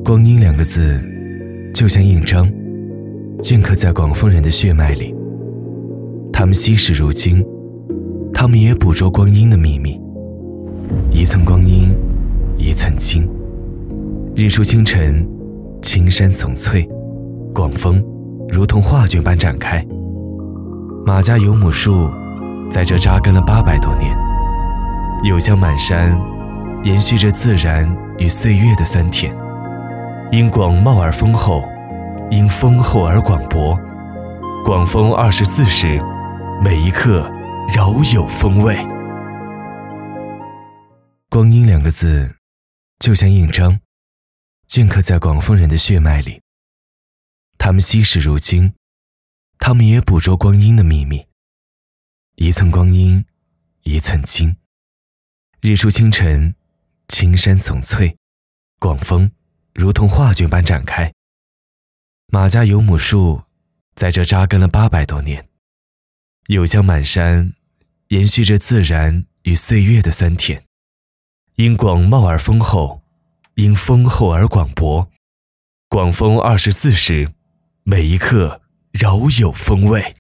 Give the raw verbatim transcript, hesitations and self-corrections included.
光阴两个字就像印章，镌刻在广丰人的血脉里。他们惜时如金，他们也捕捉光阴的秘密。一寸光阴一寸金，日出清晨，青山耸翠，广丰如同画卷般展开。马家油母树在这扎根了八百多年，柚香满山，延续着自然与岁月的酸甜。因广袤而丰厚，因丰厚而广博。广丰二十四时，每一刻饶有风味。光阴两个字就像印章，镌刻在广丰人的血脉里。他们惜时如金，他们也捕捉光阴的秘密。一寸光阴一寸金，日出清晨，青山耸翠，广丰如同画卷般展开。马家油母树在这扎根了八百多年，柚香满山，延续着自然与岁月的酸甜。因广袤而丰厚，因丰厚而广博。广丰二十四时，每一刻饶有风味。